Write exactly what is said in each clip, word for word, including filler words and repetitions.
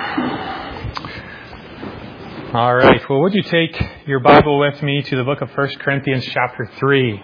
All right. Well, would you take your Bible with me to the book of First Corinthians chapter three?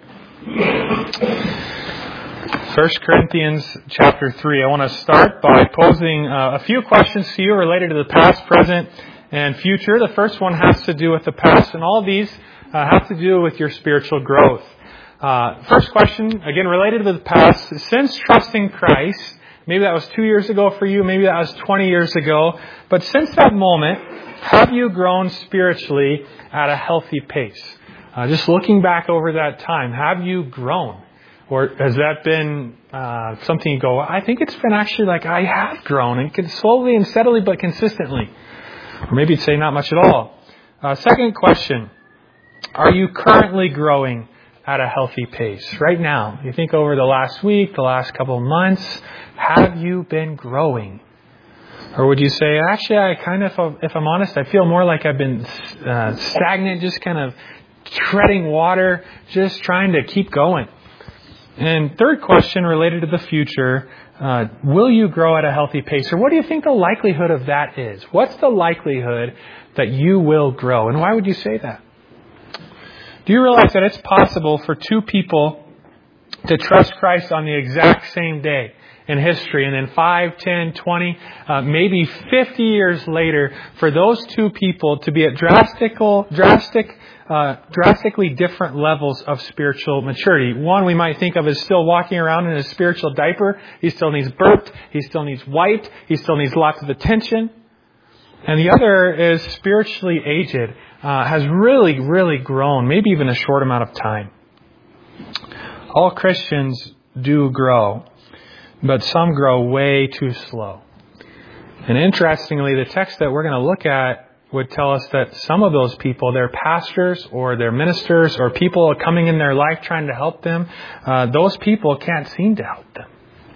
First Corinthians chapter three. I want to start by posing uh, a few questions to you related to the past, present, and future. The first one has to do with the past, and all of these uh, have to do with your spiritual growth. Uh, first question, again, related to the past. Since trusting Christ, maybe that was two years ago for you, maybe that was twenty years ago, but since that moment, have you grown spiritually at a healthy pace? Uh, just looking back over that time, have you grown? Or has that been uh, something you go, I think it's been actually like I have grown, and can slowly and steadily but consistently. Or maybe you'd say not much at all. Uh, second question, are you currently growing at a healthy pace? Right now, you think over the last week, the last couple of months, have you been growing? Or would you say, actually, I kind of, if I'm honest, I feel more like I've been uh, stagnant, just kind of treading water, just trying to keep going. And third question related to the future, uh, will you grow at a healthy pace? Or what do you think the likelihood of that is? What's the likelihood that you will grow? And why would you say that? Do you realize that it's possible for two people to trust Christ on the exact same day in history, and then five, ten, twenty, uh, maybe fifty years later, for those two people to be at drastical, drastic, uh, drastically different levels of spiritual maturity? One we might think of as still walking around in a spiritual diaper. He still needs burped. He still needs wiped. He still needs lots of attention. And the other is spiritually aged, uh, has really, really grown, maybe even a short amount of time. All Christians do grow, but some grow way too slow. And interestingly, the text that we're going to look at would tell us that some of those people, they're pastors or they're ministers or people coming in their life trying to help them, uh, those people can't seem to help them.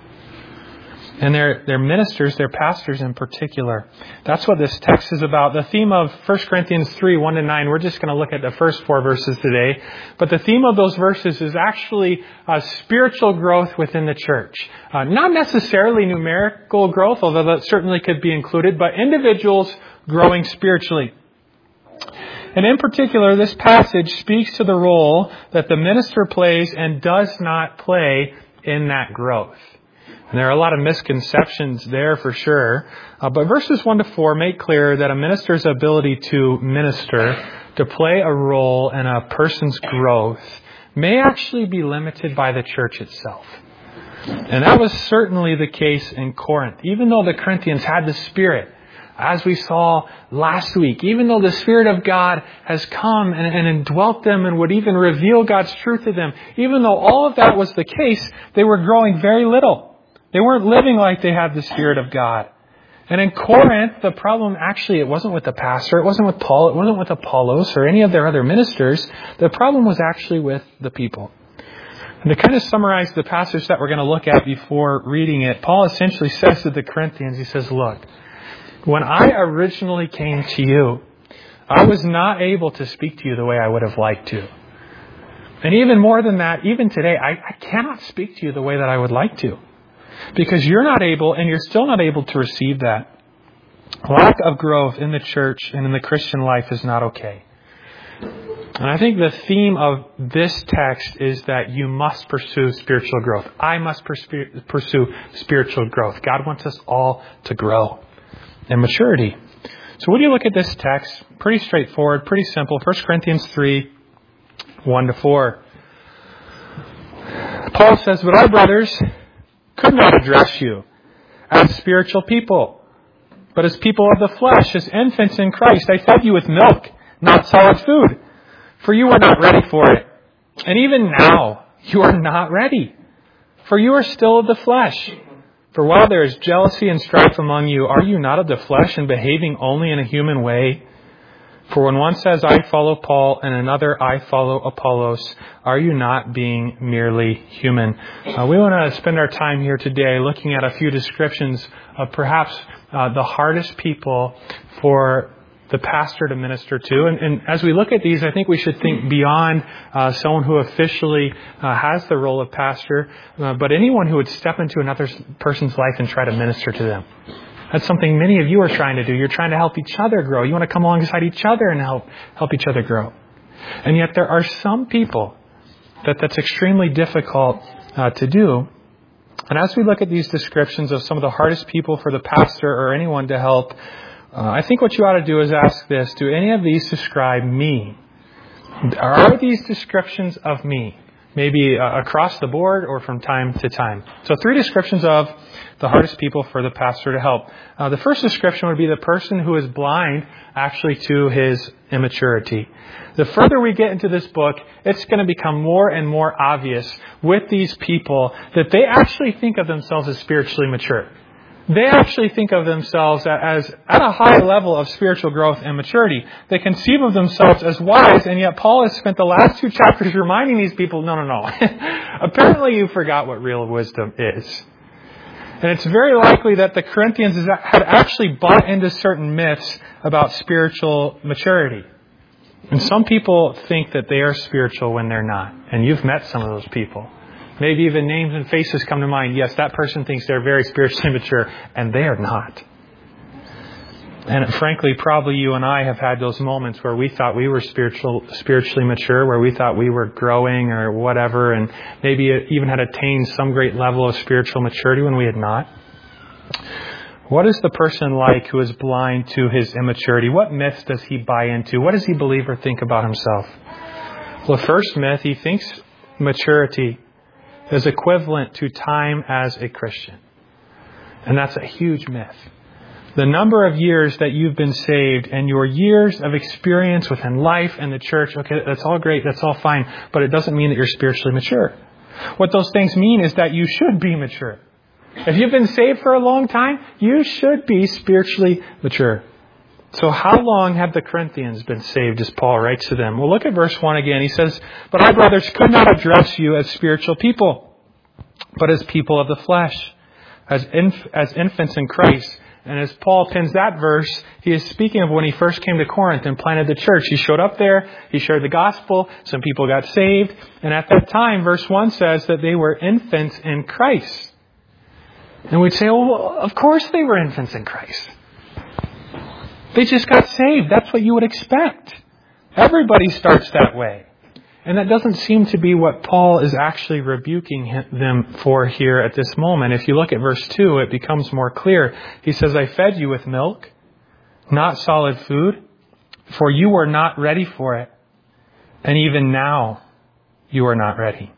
And they're, they're ministers, they're pastors in particular. That's what this text is about. The theme of First Corinthians three, one to nine, we're just going to look at the first four verses today. But the theme of those verses is actually uh, spiritual growth within the church. Uh, not necessarily numerical growth, although that certainly could be included, but individuals growing spiritually. And in particular, this passage speaks to the role that the minister plays and does not play in that growth. And there are a lot of misconceptions there for sure. Uh, but verses one to four make clear that a minister's ability to minister, to play a role in a person's growth, may actually be limited by the church itself. And that was certainly the case in Corinth. Even though the Corinthians had the Spirit, as we saw last week, even though the Spirit of God has come and, and indwelt them and would even reveal God's truth to them, even though all of that was the case, they were growing very little. They weren't living like they had the Spirit of God. And in Corinth, the problem actually, it wasn't with the pastor, it wasn't with Paul, it wasn't with Apollos or any of their other ministers. The problem was actually with the people. And to kind of summarize the passage that we're going to look at before reading it, Paul essentially says to the Corinthians, he says, look, when I originally came to you, I was not able to speak to you the way I would have liked to. And even more than that, even today, I, I cannot speak to you the way that I would like to. Because you're not able, and you're still not able to receive that. Lack of growth in the church and in the Christian life is not okay. And I think the theme of this text is that you must pursue spiritual growth. I must pursue spiritual growth. God wants us all to grow in maturity. So when you look at this text, pretty straightforward, pretty simple. First Corinthians three, one to four. Paul says, but our brothers could not address you as spiritual people, but as people of the flesh, as infants in Christ. I fed you with milk, not solid food, for you were not ready for it. And even now, you are not ready, for you are still of the flesh. For while there is jealousy and strife among you, are you not of the flesh and behaving only in a human way? For when one says, I follow Paul, and another, I follow Apollos, are you not being merely human? Uh, we want to spend our time here today looking at a few descriptions of perhaps uh, the hardest people for the pastor to minister to. And, and as we look at these, I think we should think beyond uh, someone who officially uh, has the role of pastor, uh, but anyone who would step into another person's life and try to minister to them. That's something many of you are trying to do. You're trying to help each other grow. You want to come alongside each other and help help each other grow. And yet there are some people that that's extremely difficult uh, to do. And as we look at these descriptions of some of the hardest people for the pastor or anyone to help, uh, I think what you ought to do is ask this: do any of these describe me? Are these descriptions of me? Maybe uh, across the board or from time to time. So three descriptions of the hardest people for the pastor to help. Uh, the first description would be the person who is blind actually to his immaturity. The further we get into this book, it's going to become more and more obvious with these people that they actually think of themselves as spiritually mature. They actually think of themselves as at a high level of spiritual growth and maturity. They conceive of themselves as wise, and yet Paul has spent the last two chapters reminding these people, no, no, no. Apparently you forgot what real wisdom is. And it's very likely that the Corinthians had actually bought into certain myths about spiritual maturity. And some people think that they are spiritual when they're not. And you've met some of those people. Maybe even names and faces come to mind. Yes, that person thinks they're very spiritually mature, and they are not. And frankly, probably you and I have had those moments where we thought we were spiritual, spiritually mature, where we thought we were growing or whatever, and maybe even had attained some great level of spiritual maturity when we had not. What is the person like who is blind to his immaturity? What myths does he buy into? What does he believe or think about himself? Well, the first myth, he thinks maturity is equivalent to time as a Christian. And that's a huge myth. The number of years that you've been saved and your years of experience within life and the church, okay, that's all great, that's all fine, but it doesn't mean that you're spiritually mature. What those things mean is that you should be mature. If you've been saved for a long time, you should be spiritually mature. So how long have the Corinthians been saved, as Paul writes to them? Well, look at verse one again. He says, "But I, brothers, could not address you as spiritual people, but as people of the flesh, as inf- as infants in Christ." And as Paul pins that verse, he is speaking of when he first came to Corinth and planted the church. He showed up there, he shared the gospel, some people got saved, and at that time, verse one says that they were infants in Christ. And we'd say, well, of course they were infants in Christ. They just got saved. That's what you would expect. Everybody starts that way. And that doesn't seem to be what Paul is actually rebuking them for here at this moment. If you look at verse two, it becomes more clear. He says, "I fed you with milk, not solid food, for you were not ready for it. And even now, you are not ready."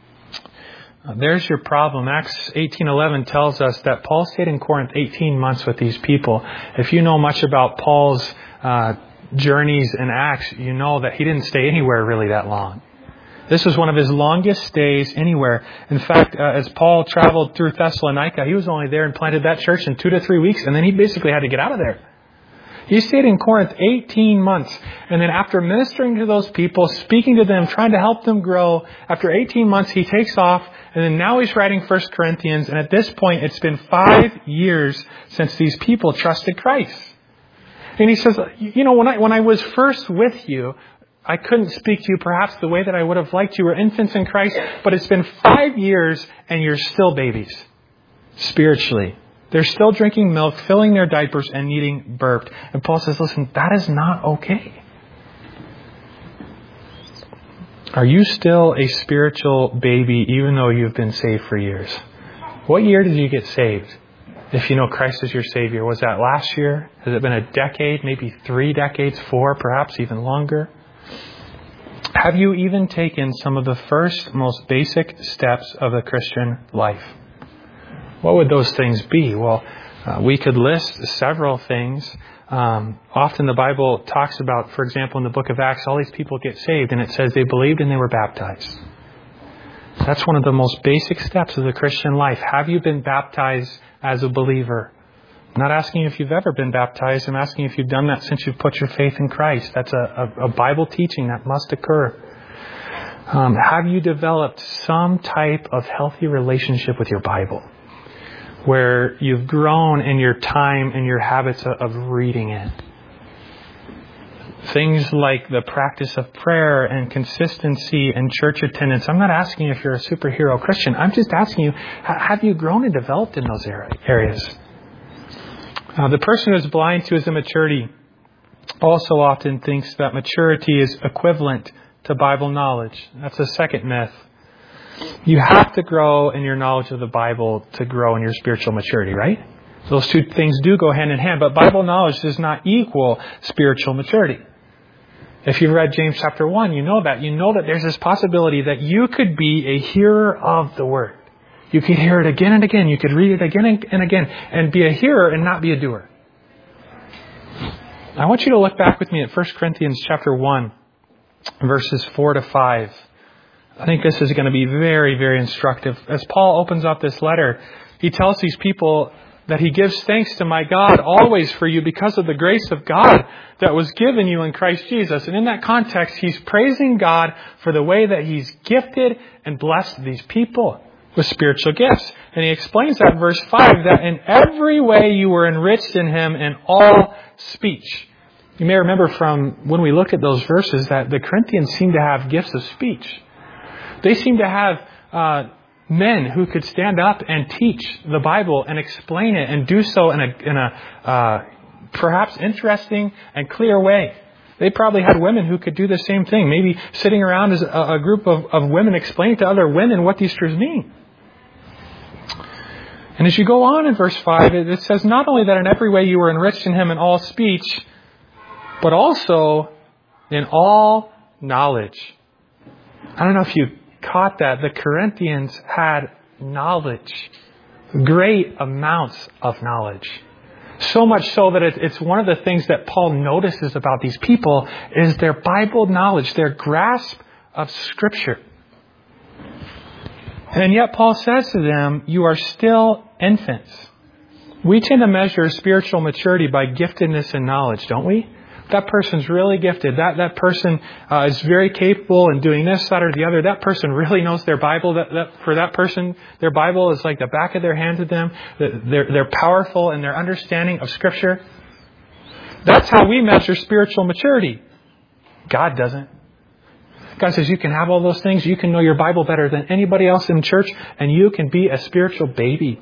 Uh, there's your problem. Acts eighteen eleven tells us that Paul stayed in Corinth eighteen months with these people. If you know much about Paul's uh, journeys in Acts, you know that he didn't stay anywhere really that long. This was one of his longest stays anywhere. In fact, uh, as Paul traveled through Thessalonica, he was only there and planted that church in two to three weeks, and then he basically had to get out of there. He stayed in Corinth eighteen months. And then after ministering to those people, speaking to them, trying to help them grow, after eighteen months, he takes off. And then now he's writing First Corinthians. And at this point, it's been five years since these people trusted Christ. And he says, you know, when I, when I was first with you, I couldn't speak to you perhaps the way that I would have liked. You were infants in Christ. But it's been five years and you're still babies spiritually. They're still drinking milk, filling their diapers, and needing burped. And Paul says, listen, that is not okay. Are you still a spiritual baby even though you've been saved for years? What year did you get saved? If you know Christ is your Savior, was that last year? Has it been a decade, maybe three decades, four, perhaps even longer? Have you even taken some of the first, most basic steps of the Christian life? What would those things be? Well, uh, we could list several things. Um, often the Bible talks about, for example, in the book of Acts, all these people get saved, and it says they believed and they were baptized. That's one of the most basic steps of the Christian life. Have you been baptized as a believer? I'm not asking if you've ever been baptized. I'm asking if you've done that since you've put your faith in Christ. That's a, a, a Bible teaching that must occur. Um, have you developed some type of healthy relationship with your Bible, where you've grown in your time and your habits of reading it? Things like the practice of prayer and consistency and church attendance. I'm not asking if you're a superhero Christian. I'm just asking you, have you grown and developed in those areas? Uh, the person who is blind to his immaturity also often thinks that maturity is equivalent to Bible knowledge. That's a second myth. You have to grow in your knowledge of the Bible to grow in your spiritual maturity, right? Those two things do go hand in hand, but Bible knowledge does not equal spiritual maturity. If you've read James chapter one, you know that. You know that there's this possibility that you could be a hearer of the Word. You could hear it again and again. You could read it again and again and be a hearer and not be a doer. I want you to look back with me at First Corinthians chapter one, verses four to five. I think this is going to be very, very instructive. As Paul opens up this letter, he tells these people that he gives thanks to my God always for you because of the grace of God that was given you in Christ Jesus. And in that context, he's praising God for the way that he's gifted and blessed these people with spiritual gifts. And he explains that in verse five, that in every way you were enriched in him in all speech. You may remember from when we looked at those verses that the Corinthians seemed to have gifts of speech. They seemed to have uh, men who could stand up and teach the Bible and explain it and do so in a, in a uh, perhaps interesting and clear way. They probably had women who could do the same thing, maybe sitting around as a, a group of, of women explaining to other women what these truths mean. And as you go on in verse five, it, it says not only that in every way you were enriched in him in all speech, but also in all knowledge. I don't know if you caught that. The Corinthians had knowledge, great amounts of knowledge. So much so that it, it's one of the things that Paul notices about these people is their Bible knowledge, their grasp of Scripture. And yet Paul says to them, you are still infants. We tend to measure spiritual maturity by giftedness and knowledge, don't we? That person's really gifted. That that person uh, is very capable in doing this, that, or the other. That person really knows their Bible. That, that for that person, their Bible is like the back of their hand to them. They're, they're powerful in their understanding of Scripture. That's how we measure spiritual maturity. God doesn't. God says you can have all those things. You can know your Bible better than anybody else in church, and you can be a spiritual baby.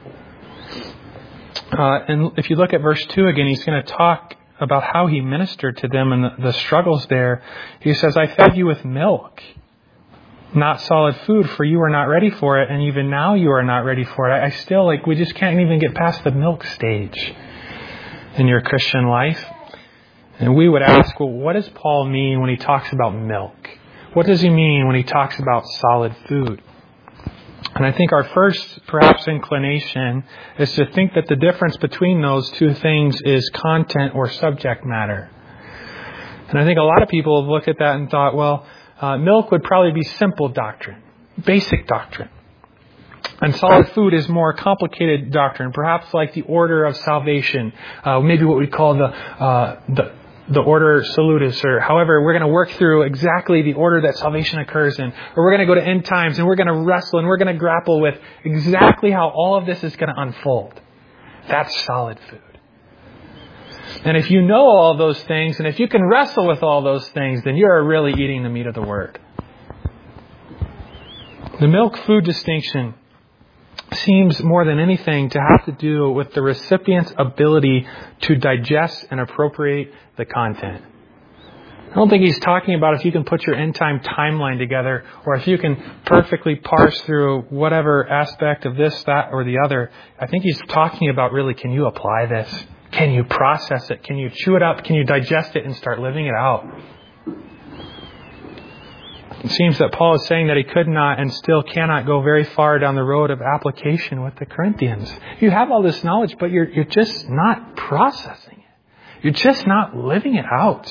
Uh, and if you look at verse two again, he's going to talk about how he ministered to them and the, the struggles there. He says, I fed you with milk, not solid food, for you are not ready for it, and even now you are not ready for it. I, I still, like, we just can't even get past the milk stage in your Christian life. And we would ask, well, what does Paul mean when he talks about milk? What does he mean when he talks about solid food? And I think our first, perhaps, inclination is to think that the difference between those two things is content or subject matter. And I think a lot of people have looked at that and thought, well, uh, milk would probably be simple doctrine, basic doctrine. And solid food is more complicated doctrine, perhaps like the order of salvation, uh, maybe what we call the uh, the the order salutis, or however, we're going to work through exactly the order that salvation occurs in. Or we're going to go to end times and we're going to wrestle and we're going to grapple with exactly how all of this is going to unfold. That's solid food. And if you know all those things, and if you can wrestle with all those things, then you're really eating the meat of the Word. The milk food distinction seems more than anything to have to do with the recipient's ability to digest and appropriate the content. I don't think he's talking about if you can put your end time timeline together, or if you can perfectly parse through whatever aspect of this, that, or the other. I think he's talking about really, can you apply this? Can you process it? Can you chew it up? Can you digest it and start living it out? It seems that Paul is saying that he could not and still cannot go very far down the road of application with the Corinthians. You have all this knowledge, but you're you're just not processing it. You're just not living it out.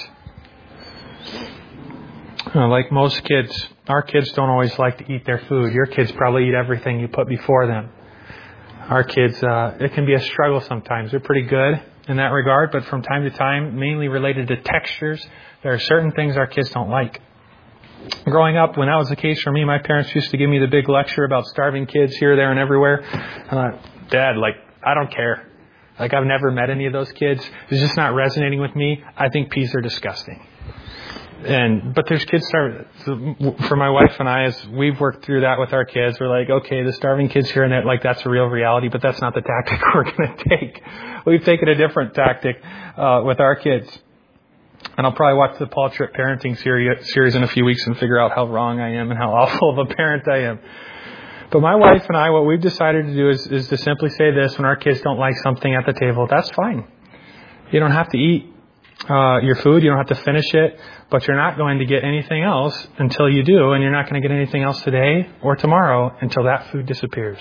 Uh, like most kids, our kids don't always like to eat their food. Your kids probably eat everything you put before them. Our kids, uh, it can be a struggle sometimes. They're pretty good in that regard, but from time to time, mainly related to textures, there are certain things our kids don't like. Growing up, when that was the case for me, my parents used to give me the big lecture about starving kids here, there, and everywhere. Uh, Dad, like, I don't care. Like, I've never met any of those kids. It's just not resonating with me. I think peas are disgusting. And, but there's kids starving. For my wife and I, as we've worked through that with our kids, we're like, okay, the starving kids here and there, like that's a real reality, but that's not the tactic we're going to take. We've taken a different tactic, uh, with our kids. And I'll probably watch the Paul Tripp parenting series, series in a few weeks and figure out how wrong I am and how awful of a parent I am. But my wife and I, what we've decided to do is, is to simply say this: when our kids don't like something at the table, that's fine. You don't have to eat uh, your food. You don't have to finish it. But you're not going to get anything else until you do. And you're not going to get anything else today or tomorrow until that food disappears.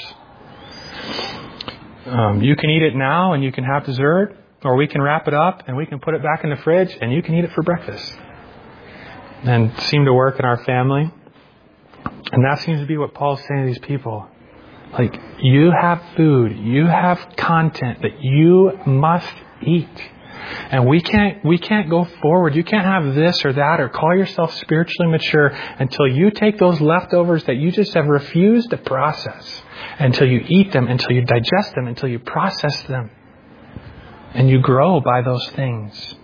Um, you can eat it now and you can have dessert. Or we can wrap it up and we can put it back in the fridge and you can eat it for breakfast. And it seemed to work in our family. And that seems to be what Paul's saying to these people. Like, you have food, you have content that you must eat. And we can't we can't go forward. You can't have this or that or call yourself spiritually mature until you take those leftovers that you just have refused to process. Until you eat them, until you digest them, until you process them. And you grow by those things.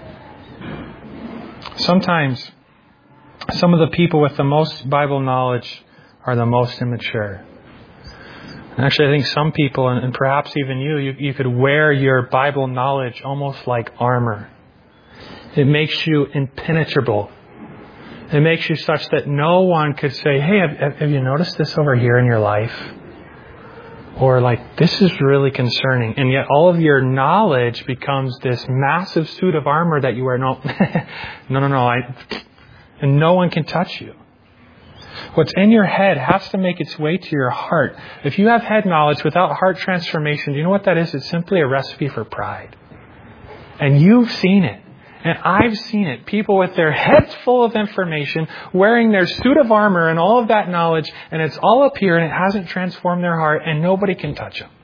Sometimes some of the people with the most Bible knowledge are the most immature. Actually, I think some people, and perhaps even you, you, you could wear your Bible knowledge almost like armor. It makes you impenetrable. It makes you such that no one could say, hey, have, have you noticed this over here in your life? Or like, this is really concerning. And yet all of your knowledge becomes this massive suit of armor that you wear. No, no, no, no. I, and no one can touch you. What's in your head has to make its way to your heart. If you have head knowledge without heart transformation, do you know what that is? It's simply a recipe for pride. And you've seen it. And I've seen it. People with their heads full of information, wearing their suit of armor and all of that knowledge, and it's all up here and it hasn't transformed their heart, and nobody can touch them.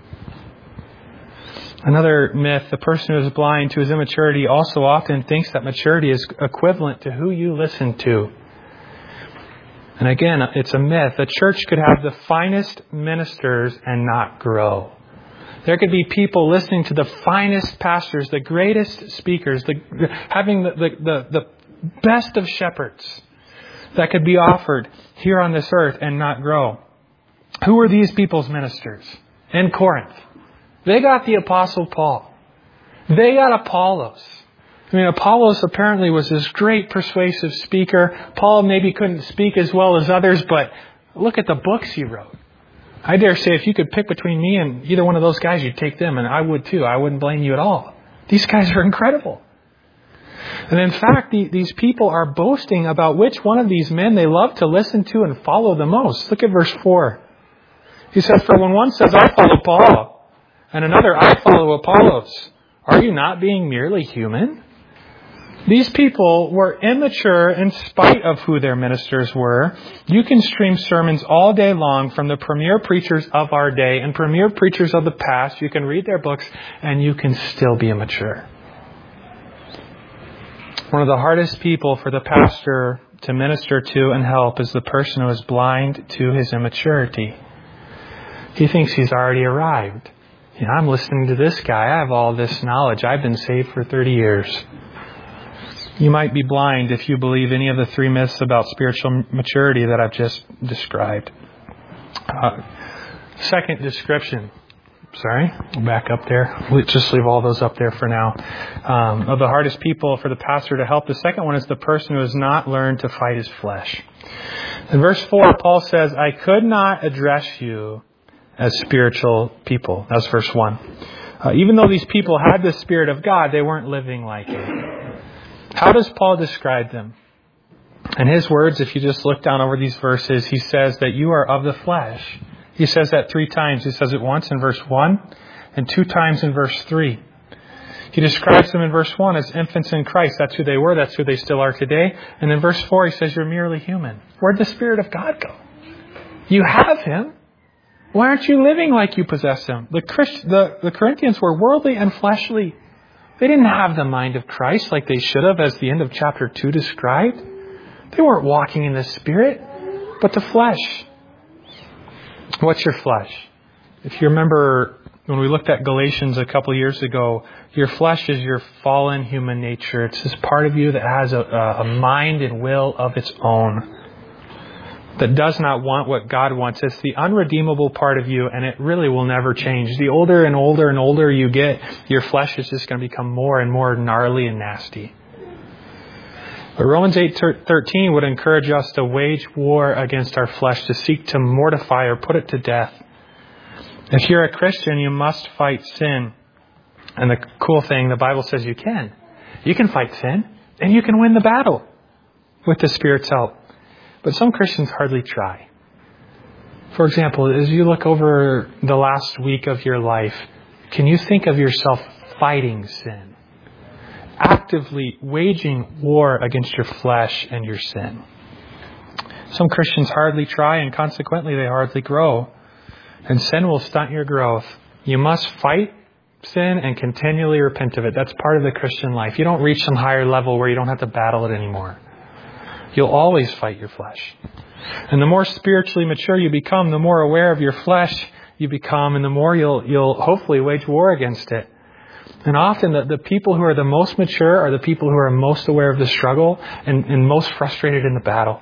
Another myth, the person who is blind to his immaturity also often thinks that maturity is equivalent to who you listen to. And again, it's a myth. The church could have the finest ministers and not grow. There could be people listening to the finest pastors, the greatest speakers, the, having the, the, the, the best of shepherds that could be offered here on this earth and not grow. Who were these people's ministers in Corinth? They got the Apostle Paul. They got Apollos. I mean, Apollos apparently was this great persuasive speaker. Paul maybe couldn't speak as well as others, but look at the books he wrote. I dare say if you could pick between me and either one of those guys, you'd take them, and I would too. I wouldn't blame you at all. These guys are incredible. And in fact, the, these people are boasting about which one of these men they love to listen to and follow the most. Look at verse four. He says, for when one says, I follow Paul, and another, I follow Apollos, are you not being merely human? These people were immature in spite of who their ministers were. You can stream sermons all day long from the premier preachers of our day and premier preachers of the past. You can read their books and you can still be immature. One of the hardest people for the pastor to minister to and help is the person who is blind to his immaturity. He thinks he's already arrived. You know, I'm listening to this guy. I have all this knowledge. I've been saved for thirty years. You might be blind if you believe any of the three myths about spiritual maturity that I've just described. Uh, second description. Sorry, back up there. We'll just leave all those up there for now. Um, of the hardest people for the pastor to help. The second one is the person who has not learned to fight his flesh. In verse four, Paul says, I could not address you as spiritual people. That's verse one. Uh, even though these people had the Spirit of God, they weren't living like it. How does Paul describe them? In his words, if you just look down over these verses, he says that you are of the flesh. He says that three times. He says it once in verse one and two times in verse three. He describes them in verse one as infants in Christ. That's who they were. That's who they still are today. And in verse four, he says you're merely human. Where'd the Spirit of God go? You have Him. Why aren't you living like you possess Him? The, Christ, the, the Corinthians were worldly and fleshly. They didn't have the mind of Christ like they should have, as the end of chapter two described. They weren't walking in the Spirit, but the flesh. What's your flesh? If you remember When we looked at Galatians a couple of years ago, your flesh is your fallen human nature. It's this part of you that has a, a mind and will of its own, that does not want what God wants. It's the unredeemable part of you, and it really will never change. The older and older and older you get, your flesh is just going to become more and more gnarly and nasty. But Romans eight thirteen would encourage us to wage war against our flesh, to seek to mortify or put it to death. If you're a Christian, you must fight sin. And the cool thing, the Bible says you can. You can fight sin, and you can win the battle with the Spirit's help. But some Christians hardly try. For example, as you look over the last week of your life, can you think of yourself fighting sin? Actively waging war against your flesh and your sin. Some Christians hardly try, and consequently they hardly grow. And sin will stunt your growth. You must fight sin and continually repent of it. That's part of the Christian life. You don't reach some higher level where you don't have to battle it anymore. You'll always fight your flesh. And the more spiritually mature you become, the more aware of your flesh you become, and the more you'll you'll hopefully wage war against it. And often the, the people who are the most mature are the people who are most aware of the struggle and, and most frustrated in the battle.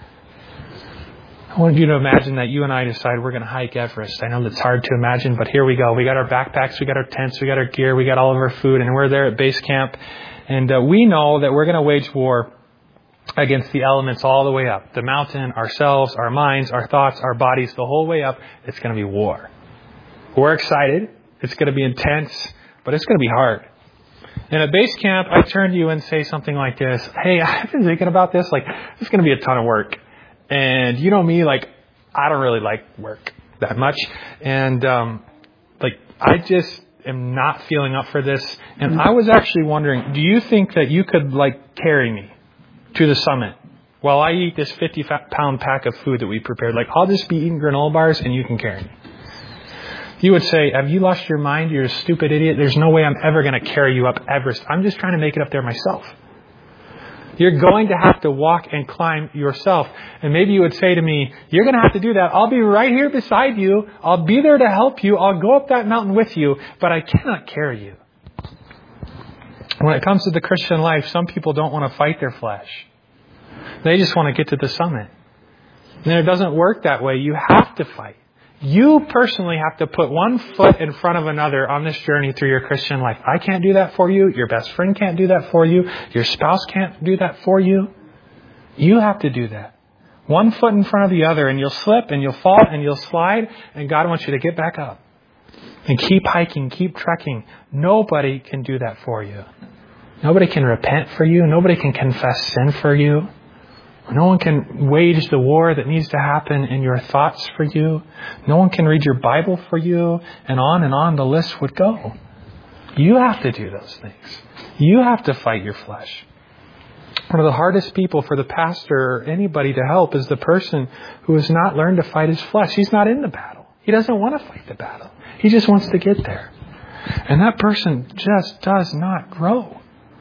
I want you to imagine that you and I decide we're going to hike Everest. I know that's hard to imagine, but here we go. We got our backpacks, we got our tents, we got our gear, we got all of our food, and we're there at base camp. And uh, we know that we're going to wage war against the elements all the way up. The mountain, ourselves, our minds, our thoughts, our bodies, the whole way up. It's going to be war. We're excited. It's going to be intense, but it's going to be hard. And at base camp, I turn to you and say something like this. Hey, I've been thinking about this. Like, it's going to be a ton of work. And you know me, like, I don't really like work that much. And, um, like, I just am not feeling up for this. And I was actually wondering, do you think that you could, like, carry me to the summit while I eat this fifty pound pack of food that we prepared? Like, I'll just be eating granola bars and you can carry me. You would say, have you lost your mind? You're a stupid idiot. There's no way I'm ever going to carry you up Everest. I'm just trying to make it up there myself. You're going to have to walk and climb yourself. And maybe you would say to me, you're going to have to do that. I'll be right here beside you. I'll be there to help you. I'll go up that mountain with you, but I cannot carry you. When it comes to the Christian life, some people don't want to fight their flesh. They just want to get to the summit. And it doesn't work that way. You have to fight. You personally have to put one foot in front of another on this journey through your Christian life. I can't do that for you. Your best friend can't do that for you. Your spouse can't do that for you. You have to do that. One foot in front of the other, and you'll slip and you'll fall and you'll slide, and God wants you to get back up and keep hiking, keep trekking. Nobody can do that for you. Nobody can repent for you. Nobody can confess sin for you. No one can wage the war that needs to happen in your thoughts for you. No one can read your Bible for you. And on and on the list would go. You have to do those things. You have to fight your flesh. One of the hardest people for the pastor or anybody to help is the person who has not learned to fight his flesh. He's not in the battle. He doesn't want to fight the battle. He just wants to get there. And that person just does not grow.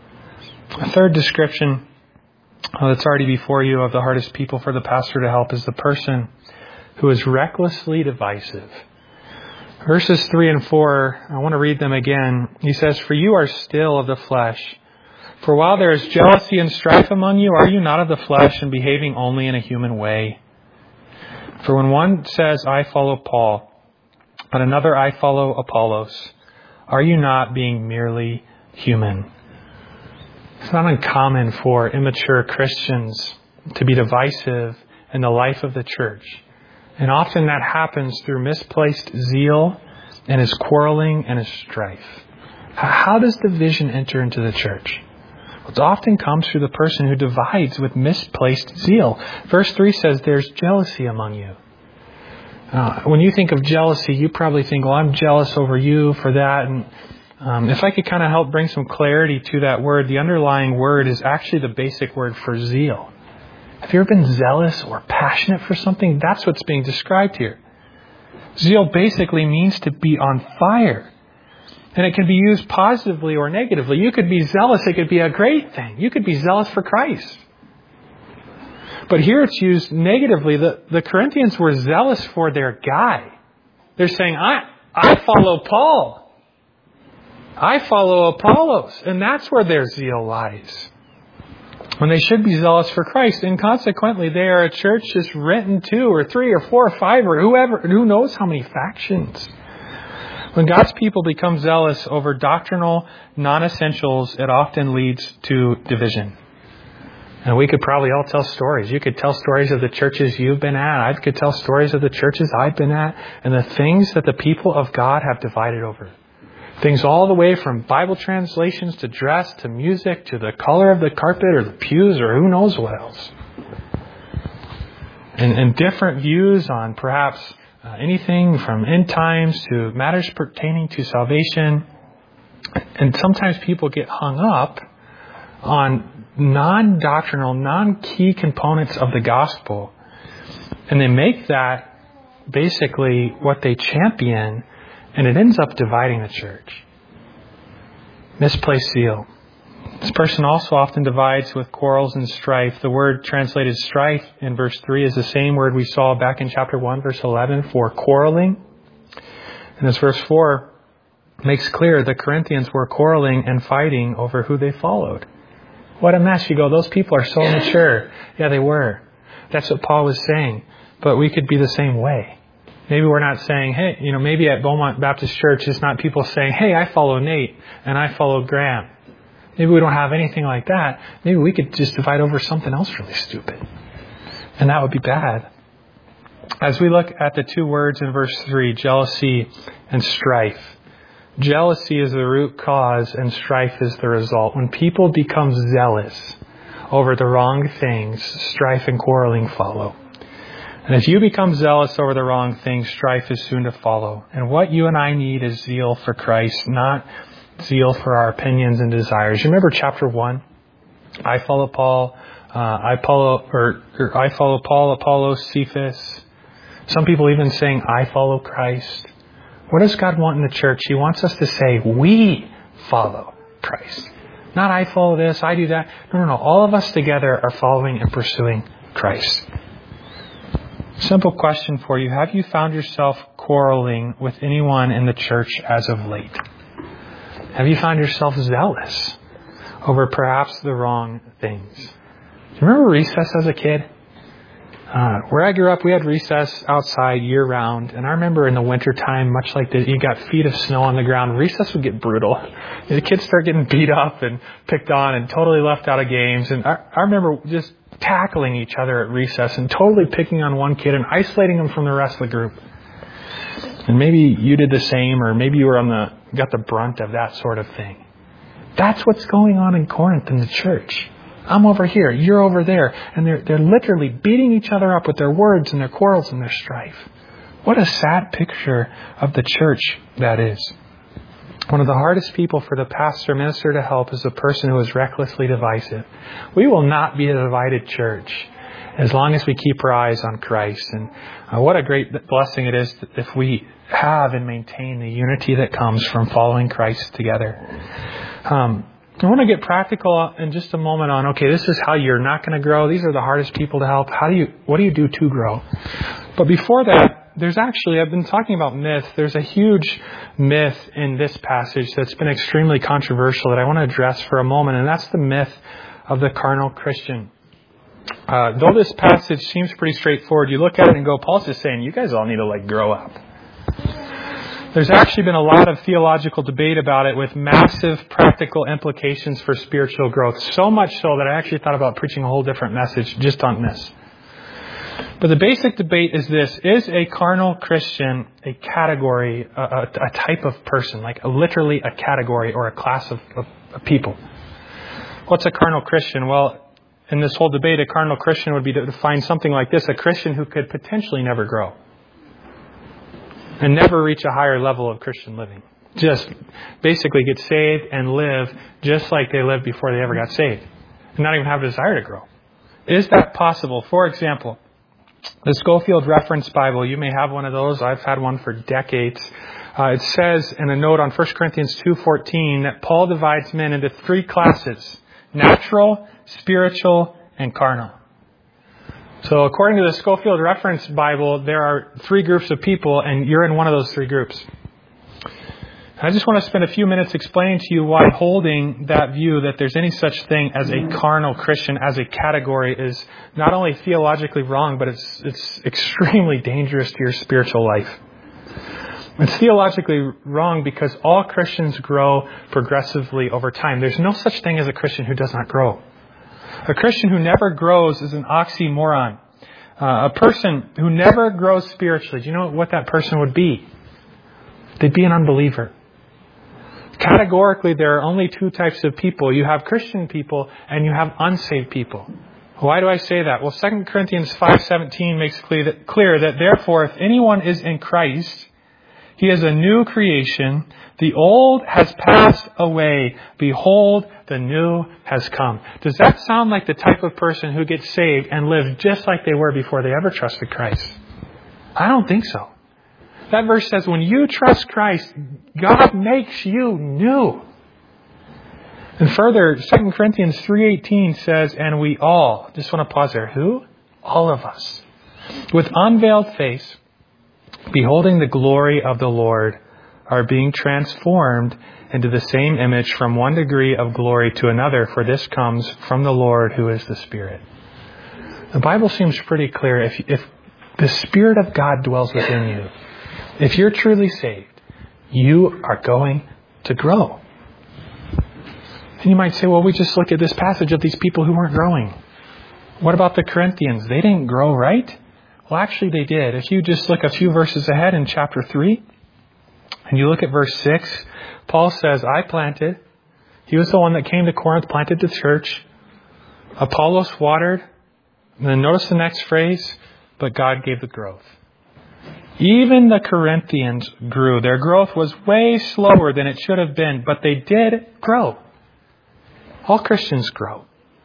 A third description Uh, that's already before you of the hardest people for the pastor to help is the person who is recklessly divisive. Verses three and four, I want to read them again. He says, "For you are still of the flesh. For while there is jealousy and strife among you, are you not of the flesh and behaving only in a human way? For when one says, I follow Paul, but another, I follow Apollos, are you not being merely human?" It's not uncommon for immature Christians to be divisive in the life of the church. And often that happens through misplaced zeal and is quarreling and is strife. How does division enter into the church? Well, it often comes through the person who divides with misplaced zeal. Verse three says there's jealousy among you. Uh, when you think of jealousy, you probably think, well, I'm jealous over you for that. And Um, if I could kind of help bring some clarity to that word, the underlying word is actually the basic word for zeal. Have you ever been zealous or passionate for something? That's what's being described here. Zeal basically means to be on fire. And it can be used positively or negatively. You could be zealous. It could be a great thing. You could be zealous for Christ. But here it's used negatively. The, the Corinthians were zealous for their guy. They're saying, I... I follow Paul. I follow Apollos. And that's where their zeal lies. When they should be zealous for Christ. And consequently, they are a church just written two or three or four or five or whoever, who knows how many factions. When God's people become zealous over doctrinal non-essentials, it often leads to division. And we could probably all tell stories. You could tell stories of the churches you've been at. I could tell stories of the churches I've been at. And the things that the people of God have divided over. Things all the way from Bible translations to dress to music to the color of the carpet or the pews or who knows what else. And, and different views on perhaps uh, anything from end times to matters pertaining to salvation. And sometimes people get hung up on non-doctrinal, non-key components of the gospel. And they make that basically what they champion. And it ends up dividing the church. Misplaced zeal. This person also often divides with quarrels and strife. The word translated strife in verse three is the same word we saw back in chapter one, verse eleven for quarreling. And this verse four makes clear the Corinthians were quarreling and fighting over who they followed. What a mess. You go, those people are so mature. Yeah, they were. That's what Paul was saying. But we could be the same way. Maybe we're not saying, hey, you know, maybe at Beaumont Baptist Church, it's not people saying, hey, I follow Nate and I follow Graham. Maybe we don't have anything like that. Maybe we could just divide over something else really stupid. And that would be bad. As we look at the two words in verse three, jealousy and strife. Jealousy is the root cause and strife is the result. When people become zealous over the wrong things, strife and quarreling follow. And if you become zealous over the wrong things, strife is soon to follow. And what you and I need is zeal for Christ, not zeal for our opinions and desires. You remember chapter one? I follow Paul, uh, I follow, or, or I follow Paul, Apollos, Cephas. Some people even saying, I follow Christ. What does God want in the church? He wants us to say, we follow Christ. Not I follow this, I do that. No, no, no. All of us together are following and pursuing Christ. Simple question for you. Have you found yourself quarreling with anyone in the church as of late? Have you found yourself zealous over perhaps the wrong things? Do you remember recess as a kid? Uh, where I grew up, we had recess outside year round. And I remember in the wintertime, much like the, you got feet of snow on the ground, recess would get brutal. The kids start getting beat up and picked on and totally left out of games. And I, I remember just tackling each other at recess and totally picking on one kid and isolating them from the rest of the group. And maybe you did the same, or maybe you were on the got the brunt of that sort of thing. That's what's going on in Corinth in the church. I'm over here, you're over there, and they're they're literally beating each other up with their words and their quarrels and their strife. What a sad picture of the church that is. One of the hardest people for the pastor minister to help is the person who is recklessly divisive. We will not be a divided church as long as we keep our eyes on Christ. And uh, what a great blessing it is if we have and maintain the unity that comes from following Christ together. Um, I want to get practical in just a moment on, okay, this is how you're not going to grow. These are the hardest people to help. How do you, what do you do to grow? But before that, there's actually, I've been talking about myth. There's a huge myth in this passage that's been extremely controversial that I want to address for a moment, and that's the myth of the carnal Christian. Uh, though this passage seems pretty straightforward, you look at it and go, Paul's just saying, you guys all need to like grow up. There's actually been a lot of theological debate about it with massive practical implications for spiritual growth. So much so that I actually thought about preaching a whole different message just on this. But the basic debate is this. Is a carnal Christian a category, a, a, a type of person, like a, literally a category or a class of, of, of people? What's a carnal Christian? Well, in this whole debate, a carnal Christian would be to find something like this, a Christian who could potentially never grow and never reach a higher level of Christian living. Just basically get saved and live just like they lived before they ever got saved and not even have a desire to grow. Is that possible? For example, the Schofield Reference Bible, you may have one of those. I've had one for decades. Uh, it says in a note on First Corinthians two fourteen that Paul divides men into three classes: natural, spiritual, and carnal. So according to the Schofield Reference Bible, there are three groups of people, and you're in one of those three groups. I just want to spend a few minutes explaining to you why holding that view that there's any such thing as a carnal Christian as a category is not only theologically wrong, but it's it's extremely dangerous to your spiritual life. It's theologically wrong because all Christians grow progressively over time. There's no such thing as a Christian who does not grow. A Christian who never grows is an oxymoron. Uh, a person who never grows spiritually, do you know what that person would be? They'd be an unbeliever. Categorically, there are only two types of people. You have Christian people and you have unsaved people. Why do I say that? Well, Second Corinthians five seventeen makes clear that, clear that therefore, if anyone is in Christ, he is a new creation. The old has passed away. Behold, the new has come. Does that sound like the type of person who gets saved and lives just like they were before they ever trusted Christ? I don't think so. That verse says when you trust Christ, God makes you new. And further, Second Corinthians three eighteen says, and we all, just want to pause there, who? All of us. With unveiled face, beholding the glory of the Lord, are being transformed into the same image from one degree of glory to another, for this comes from the Lord who is the Spirit. The Bible seems pretty clear. If, if the Spirit of God dwells within you, if you're truly saved, you are going to grow. And you might say, well, we just look at this passage of these people who weren't growing. What about the Corinthians? They didn't grow, right? Well, actually they did. If you just look a few verses ahead in chapter three, and you look at verse six, Paul says, I planted. He was the one that came to Corinth, planted the church. Apollos watered. And then notice the next phrase, but God gave the growth. Even the Corinthians grew. Their growth was way slower than it should have been, but they did grow. All Christians grow.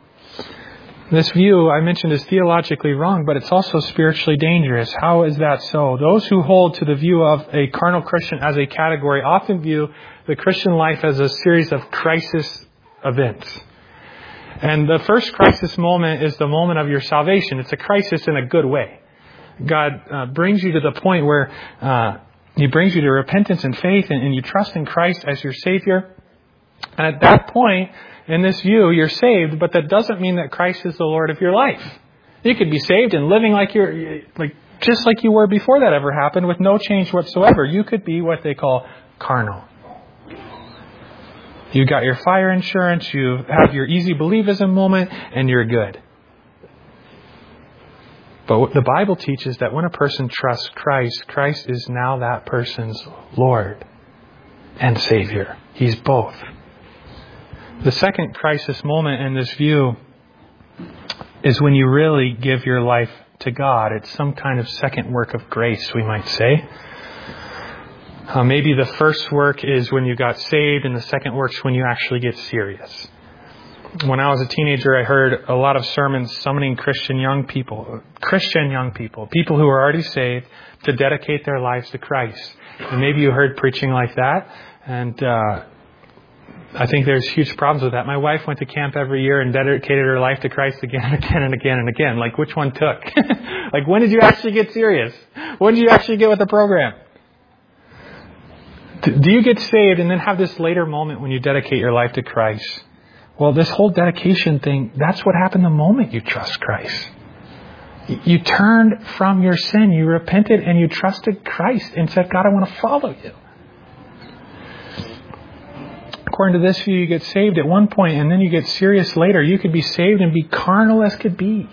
This view, I mentioned, is theologically wrong, but it's also spiritually dangerous. How is that so? Those who hold to the view of a carnal Christian as a category often view the Christian life as a series of crisis events. And the first crisis moment is the moment of your salvation. It's a crisis in a good way. God uh, brings you to the point where uh, He brings you to repentance and faith, and, and you trust in Christ as your Savior. And at that point, in this view, you're saved, but that doesn't mean that Christ is the Lord of your life. You could be saved and living like you're, like just like you were before that ever happened, with no change whatsoever. You could be what they call carnal. You got your fire insurance, you have your easy believism moment, and you're good. But the Bible teaches that when a person trusts Christ, Christ is now that person's Lord and Savior. He's both. The second crisis moment in this view is when you really give your life to God. It's some kind of second work of grace, we might say. Uh, maybe the first work is when you got saved, and the second work is when you actually get serious. When I was a teenager, I heard a lot of sermons summoning Christian young people, Christian young people, people who are already saved, to dedicate their lives to Christ. And maybe you heard preaching like that, and uh I think there's huge problems with that. My wife went to camp every year and dedicated her life to Christ again and again and again and again. Like, which one took? Like, when did you actually get serious? When did you actually get with the program? Do you get saved and then have this later moment when you dedicate your life to Christ? Well, this whole dedication thing, that's what happened the moment you trust Christ. You turned from your sin, you repented, and you trusted Christ and said, God, I want to follow you. According to this view, you get saved at one point and then you get serious later. You could be saved and be carnal as could be.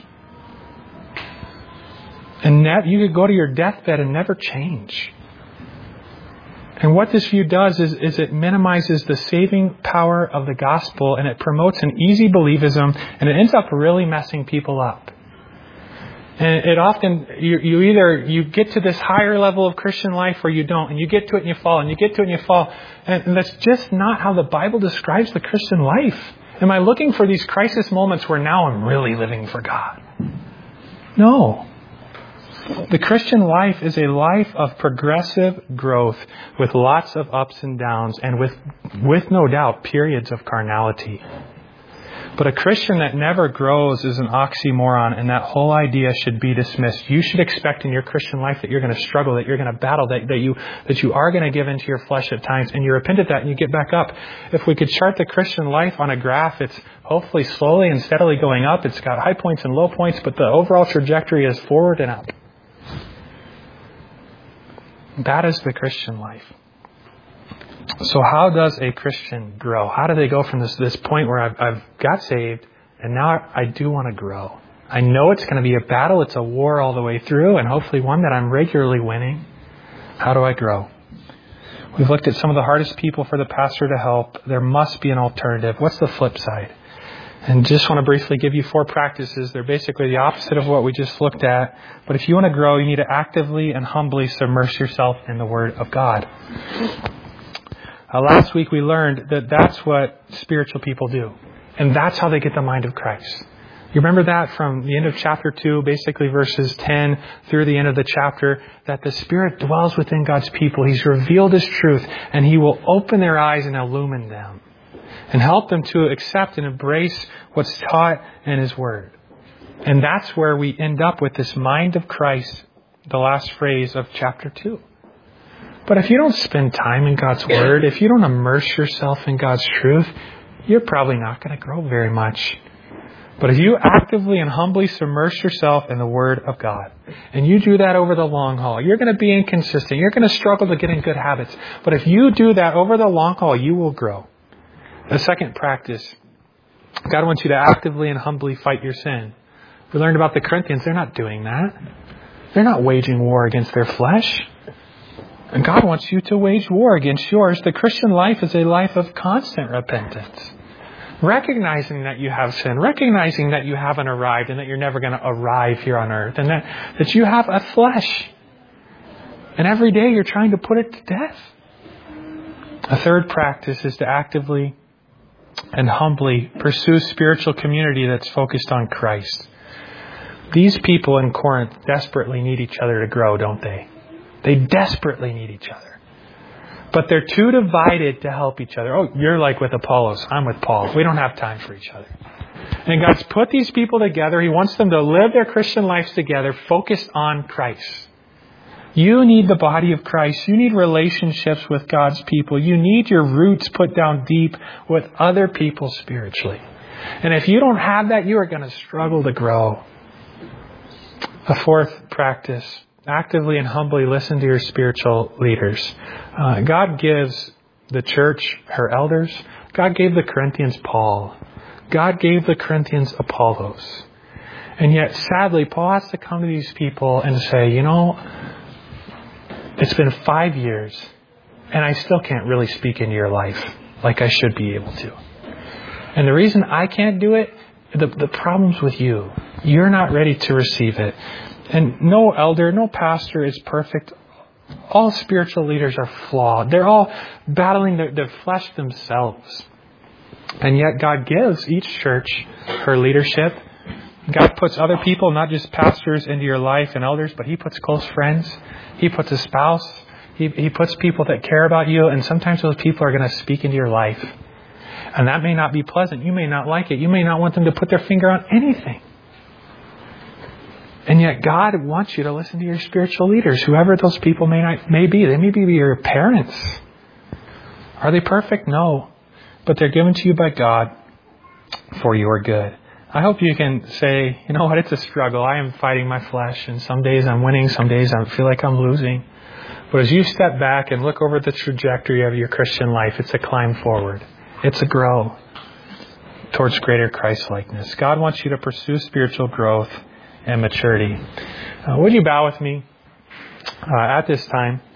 And ne- you could go to your deathbed and never change. And what this view does is, is it minimizes the saving power of the gospel, and it promotes an easy believism, and it ends up really messing people up. And it often, you, you either, you get to this higher level of Christian life or you don't. And you get to it and you fall, and you get to it and you fall. And, and that's just not how the Bible describes the Christian life. Am I looking for these crisis moments where now I'm really living for God? No. The Christian life is a life of progressive growth with lots of ups and downs, and with, with no doubt, periods of carnality. But a Christian that never grows is an oxymoron, and that whole idea should be dismissed. You should expect in your Christian life that you're going to struggle, that you're going to battle, that, that you that you are going to give into your flesh at times, and you repent of that and you get back up. If we could chart the Christian life on a graph, it's hopefully slowly and steadily going up. It's got high points and low points, but the overall trajectory is forward and up. That is the Christian life. So how does a Christian grow? How do they go from this, this point where I've, I've got saved and now I, I do want to grow? I know it's going to be a battle. It's a war all the way through, and hopefully one that I'm regularly winning. How do I grow? We've looked at some of the hardest people for the pastor to help. There must be an alternative. What's the flip side? And just want to briefly give you four practices. They're basically the opposite of what we just looked at. But if you want to grow, you need to actively and humbly submerge yourself in the Word of God. Uh, last week we learned that that's what spiritual people do. And that's how they get the mind of Christ. You remember that from the end of chapter two, basically verses ten through the end of the chapter, that the Spirit dwells within God's people. He's revealed His truth, and He will open their eyes and illumine them and help them to accept and embrace what's taught in His Word. And that's where we end up with this mind of Christ, the last phrase of chapter two. But if you don't spend time in God's Word, if you don't immerse yourself in God's truth, you're probably not going to grow very much. But if you actively and humbly submerge yourself in the Word of God, and you do that over the long haul, you're going to be inconsistent. You're going to struggle to get in good habits. But if you do that over the long haul, you will grow. The second practice, God wants you to actively and humbly fight your sin. We learned about the Corinthians. They're not doing that. They're not waging war against their flesh. And God wants you to wage war against yours. The Christian life is a life of constant repentance. Recognizing that you have sin. Recognizing that you haven't arrived and that you're never going to arrive here on earth. And that, that you have a flesh. And every day you're trying to put it to death. A third practice is to actively and humbly pursue spiritual community that's focused on Christ. These people in Corinth desperately need each other to grow, don't they? They desperately need each other. But they're too divided to help each other. Oh, you're like with Apollos. I'm with Paul. We don't have time for each other. And God's put these people together. He wants them to live their Christian lives together, focused on Christ. You need the body of Christ. You need relationships with God's people. You need your roots put down deep with other people spiritually. And if you don't have that, you are going to struggle to grow. A fourth practice. Actively and humbly listen to your spiritual leaders. Uh, God gives the church her elders. God gave the Corinthians Paul. God gave the Corinthians Apollos. And yet, sadly, Paul has to come to these people and say, you know, it's been five years and I still can't really speak into your life like I should be able to. And the reason I can't do it, the, the problem's with you. You're not ready to receive it. And no elder, no pastor is perfect. All spiritual leaders are flawed. They're all battling their, their flesh themselves. And yet God gives each church her leadership. God puts other people, not just pastors, into your life and elders, but He puts close friends. He puts a spouse. He, he puts people that care about you. And sometimes those people are going to speak into your life. And that may not be pleasant. You may not like it. You may not want them to put their finger on anything. And yet God wants you to listen to your spiritual leaders, whoever those people may not, may be. They may be your parents. Are they perfect? No. But they're given to you by God for your good. I hope you can say, you know what, it's a struggle. I am fighting my flesh, and some days I'm winning, some days I feel like I'm losing. But as you step back and look over the trajectory of your Christian life, it's a climb forward. It's a grow towards greater Christ-likeness. God wants you to pursue spiritual growth and maturity. Uh, would you bow with me uh, at this time?